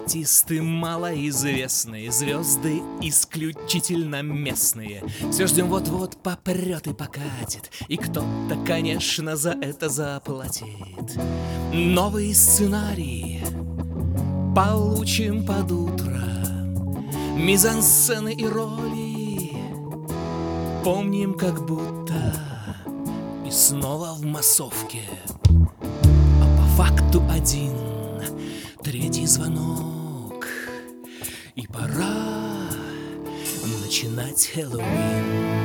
артисты малоизвестные, звезды исключительно местные. Все ждем, вот-вот попрет и покатит, и кто-то, конечно, за это заплатит. Новые сценарии получим под утро, мизансцены и роли помним как будто, и снова в массовке, а по факту один, третий звонок, и пора начинать Хэллоуин.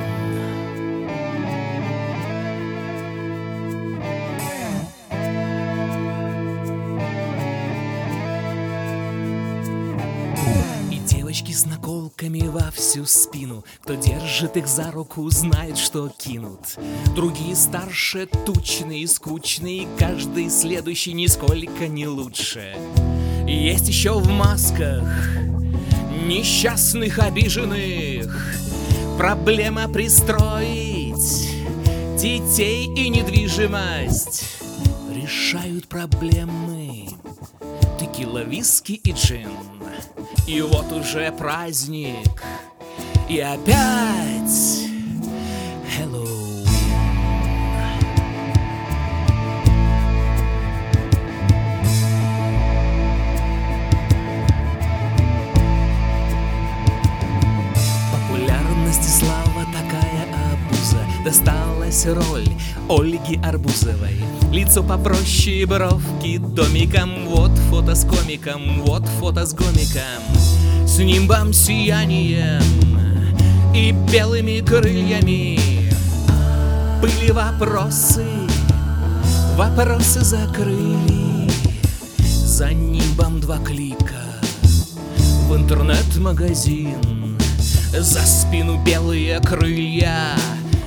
Девочки с наколками во всю спину, кто держит их за руку, знает, что кинут. Другие старше, тучные, скучные, каждый следующий нисколько не лучше. Есть еще в масках несчастных, обиженных. Проблема пристроить детей и недвижимость. Решают проблемы текила, виски и джин. И вот уже праздник, и опять Хэллоуин. Популярность и слава такая обуза. Досталась роль Ольги Арбузовой. Лицо попроще, бровки домиком. Вот фото с комиком, вот фото с гомиком, с нимбом, сиянием и белыми крыльями. Были вопросы, вопросы закрыли. За нимбом 2 клика в интернет-магазин. За спину белые крылья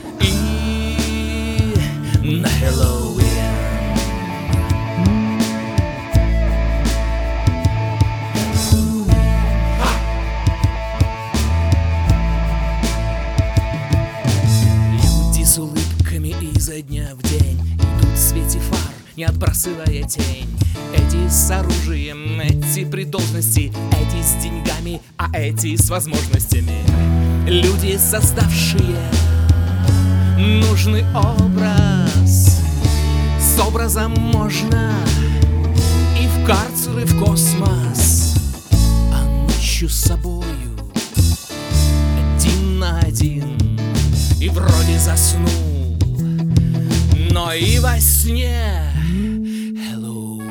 и на Хэллоуин. С улыбками изо дня в день идут в свете фар, не отбрасывая тень. Эти с оружием, эти при должности, эти с деньгами, а эти с возможностями. Люди, создавшие нужный образ. С образом можно и в карцер, и в космос, а ночью с собою один на один. И вроде заснул, но и во сне Хэллоуин.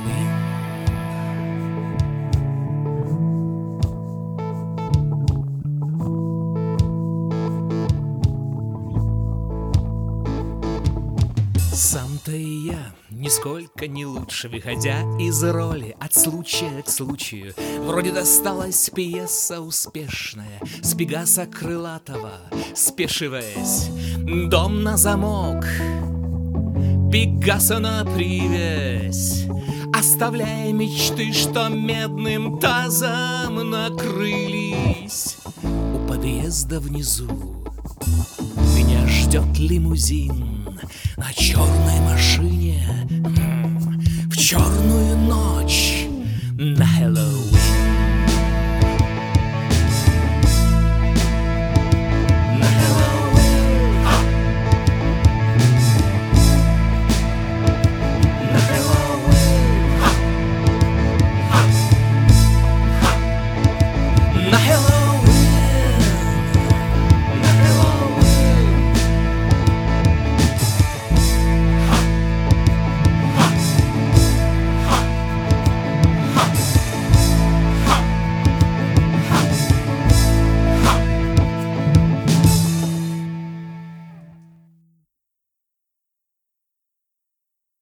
Сам-то и я нисколько не лучше, выходя из роли от случая к случаю. Вроде досталась пьеса успешная с Пегаса Крылатого. Спешиваясь, дом на замок, Пегаса на привязь, оставляя мечты, что медным тазом накрылись. У подъезда внизу меня ждет лимузин на черной машине в черную ночь на Хэллоуин.